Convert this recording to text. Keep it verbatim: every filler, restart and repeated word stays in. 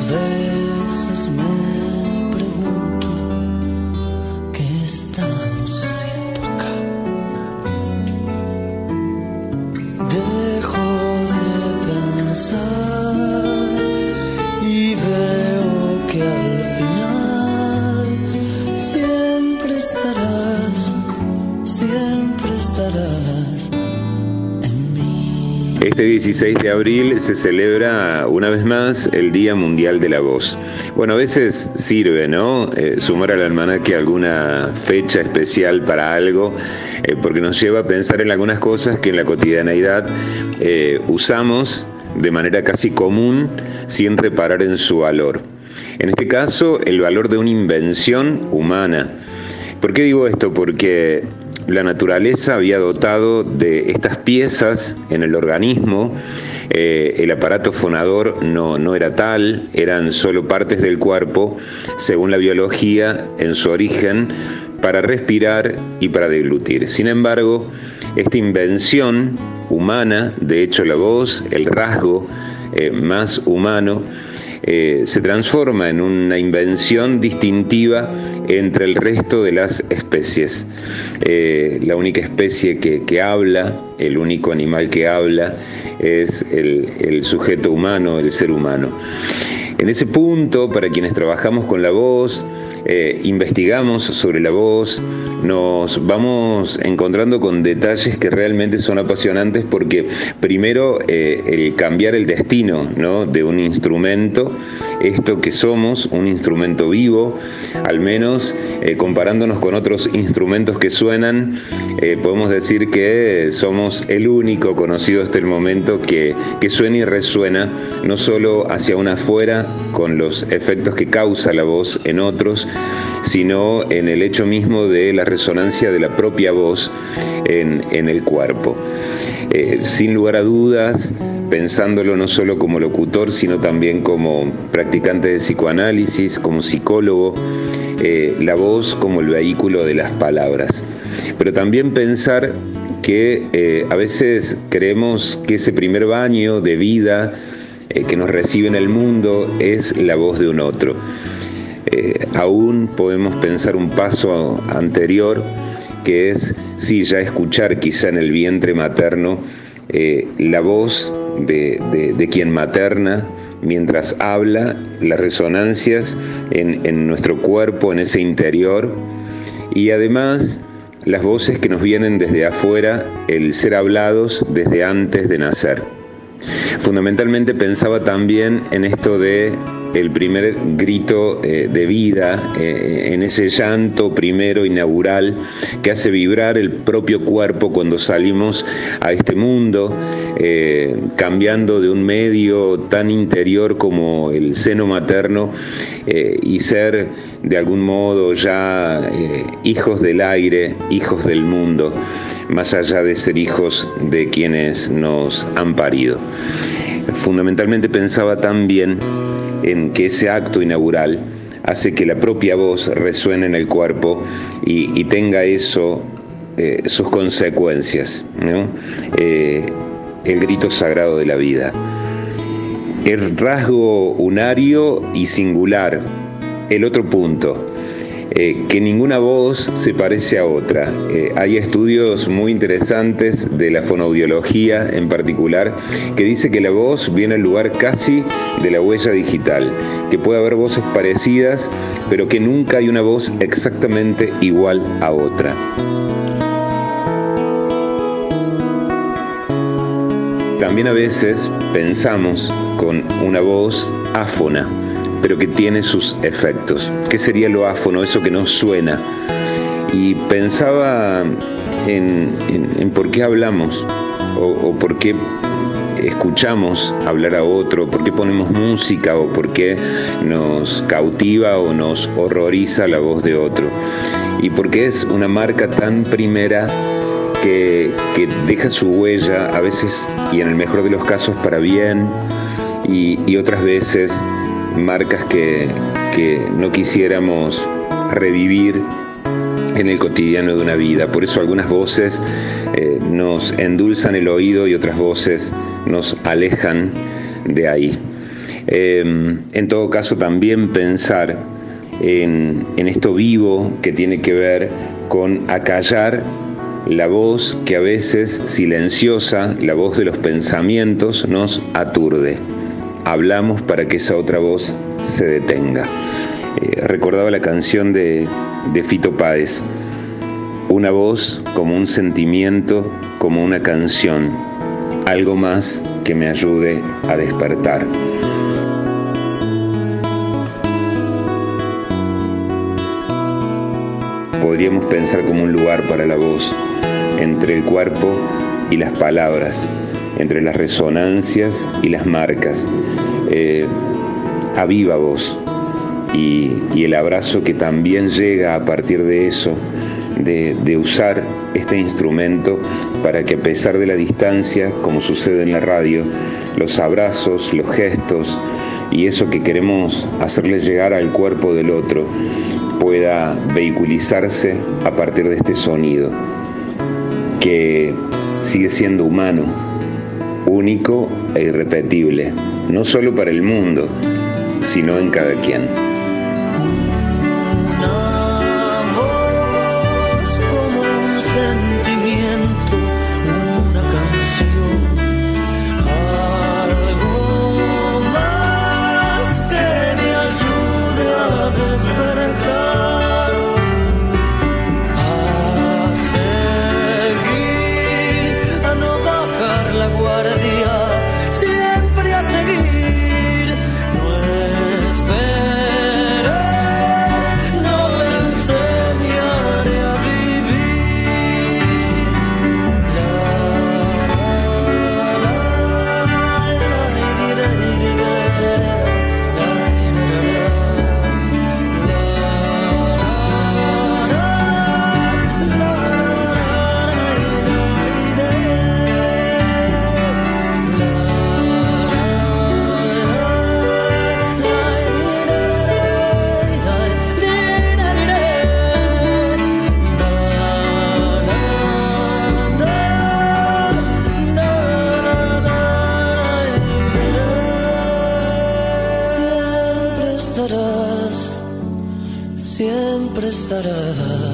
veces me pregunto qué estamos haciendo acá. Dejo de pensar y veo que al final siempre estarás, siempre estarás en mí. Este dieciséis de abril se celebra una vez más el Día Mundial de la Voz. Bueno, a veces sirve, ¿no? Eh, sumar al almanaque alguna fecha especial para algo, eh, porque nos lleva a pensar en algunas cosas que en la cotidianeidad eh, usamos de manera casi común sin reparar en su valor. En este caso, el valor de una invención humana. ¿Por qué digo esto? Porque la naturaleza había dotado de estas piezas en el organismo. Eh, el aparato fonador no, no era tal, eran solo partes del cuerpo, según la biología, en su origen, para respirar y para deglutir. Sin embargo, esta invención humana, de hecho la voz, el rasgo eh, más humano, Eh, se transforma en una invención distintiva entre el resto de las especies. Eh, la única especie que, que habla, el único animal que habla, es el, el sujeto humano, el ser humano. En ese punto, para quienes trabajamos con la voz, eh, investigamos sobre la voz, nos vamos encontrando con detalles que realmente son apasionantes, porque primero eh, el cambiar el destino, ¿no?, de un instrumento, esto que somos, un instrumento vivo, al menos eh, comparándonos con otros instrumentos que suenan, eh, podemos decir que somos el único conocido hasta el momento que, que suena y resuena, no solo hacia una afuera con los efectos que causa la voz en otros, sino en el hecho mismo de la resonancia de la propia voz en, en el cuerpo. Eh, sin lugar a dudas, pensándolo no solo como locutor, sino también como practicante de psicoanálisis, como psicólogo, eh, la voz como el vehículo de las palabras. Pero también pensar que eh, a veces creemos que ese primer baño de vida eh, que nos recibe en el mundo es la voz de un otro. Eh, aún podemos pensar un paso anterior, que es, sí, ya escuchar quizá en el vientre materno eh, la voz de, de, de quien materna mientras habla, las resonancias en, en nuestro cuerpo, en ese interior, y además las voces que nos vienen desde afuera, el ser hablados desde antes de nacer. Fundamentalmente pensaba también en esto de el primer grito eh, de vida, eh, en ese llanto primero inaugural que hace vibrar el propio cuerpo cuando salimos a este mundo, eh, cambiando de un medio tan interior como el seno materno eh, y ser de algún modo ya eh, hijos del aire, hijos del mundo, más allá de ser hijos de quienes nos han parido. Fundamentalmente pensaba también en que ese acto inaugural hace que la propia voz resuene en el cuerpo y, y tenga eso, eh, sus consecuencias, ¿no? Eh, el grito sagrado de la vida. El rasgo unario y singular, el otro punto, eh, que ninguna voz se parece a otra. Eh, hay estudios muy interesantes de la fonoaudiología en particular que dice que la voz viene al lugar casi de la huella digital, que puede haber voces parecidas, pero que nunca hay una voz exactamente igual a otra. También a veces pensamos con una voz áfona, pero que tiene sus efectos. ¿Qué sería lo áfono? Eso que no suena. Y pensaba en, en, en por qué hablamos, o, o por qué escuchamos hablar a otro, por qué ponemos música, o por qué nos cautiva o nos horroriza la voz de otro. Y por qué es una marca tan primera que, que deja su huella, a veces, y en el mejor de los casos, para bien, y, y otras veces marcas que, que no quisiéramos revivir en el cotidiano de una vida. Por eso algunas voces eh, nos endulzan el oído y otras voces nos alejan de ahí. Eh, en todo caso, también pensar en, en esto vivo que tiene que ver con acallar la voz que a veces silenciosa, la voz de los pensamientos, nos aturde. Hablamos para que esa otra voz se detenga. Eh, recordaba la canción de, de Fito Páez, una voz como un sentimiento, como una canción, algo más que me ayude a despertar. Podríamos pensar como un lugar para la voz, entre el cuerpo y las palabras, entre las resonancias y las marcas. Eh, a viva voz. Y, y el abrazo que también llega a partir de eso, de, de usar este instrumento para que, a pesar de la distancia, como sucede en la radio, los abrazos, los gestos y eso que queremos hacerle llegar al cuerpo del otro pueda vehiculizarse a partir de este sonido que sigue siendo humano, único e irrepetible, no solo para el mundo, sino en cada quien. Siempre estarás.